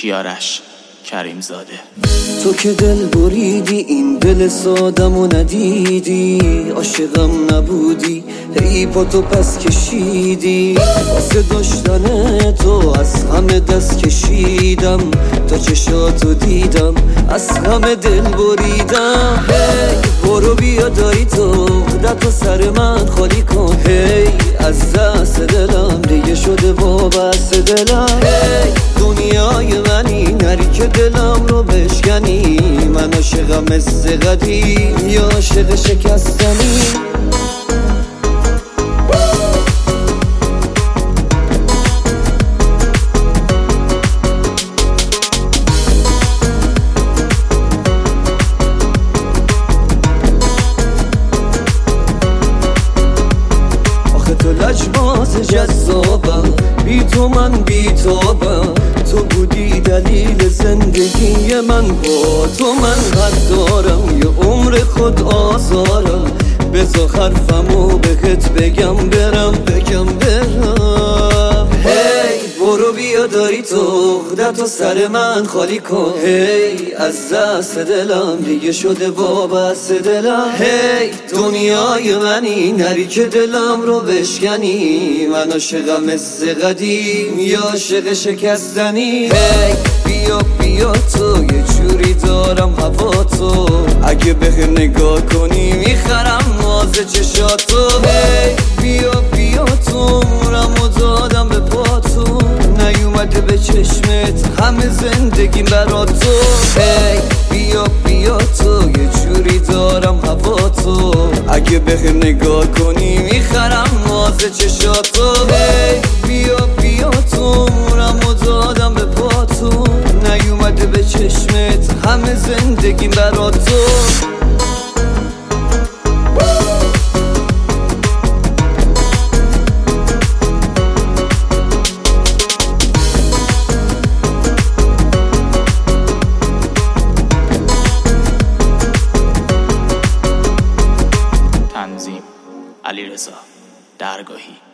کیارش کریمزاده. تو که دل بریدی این دل سادمو ندیدی، عاشقم نبودی ای با تو پس کشیدی، واسه داشتن تو از همه دست کشیدم، تا چشاتو دیدم از همه دل بریدم. هی برو بیا داری تو خودتو سر من خالی کن، هی از دست دلم دیگه شده وابسته دلم. هی دنیای منی نری که دلم رو بشکنی، من عاشقم مثل قدیم یا عاشق شکستنی. آخه تو لجباز جذابم، بی تو من بیتابم، تو بودی دلیل زندگی من، با تو من حد دارم یه عمر خود آزارم، بذار حرفمو بهت بگم برم. هی برو بیا داری تو خودتو سر من خالی کن، هی از دست دلم دیگه شده وابسته دلم. هی دنیای منی نری که دلم رو بشکنی، من عاشقم مثل قدیم یا عاشق شکستنی. هی بیا بیا تو یه جوری دارم هوا تو، اگه به نگاه کنی میخرم ناز چشاتو. هی بیا بیا تو عمرمو دادم به پاتو، نیومده به چشمت همه زندگیم برا تو. هی بیا بیا تو یه جوری دارم هوا تو، اگه به نگاه کنی میخرم ناز چشاتو. هی بیا بیا تو عمرمو دادم به پاتو، نیومده به چشمت همه زندگیم برا تو. تنظیم علیرضا درگاهی.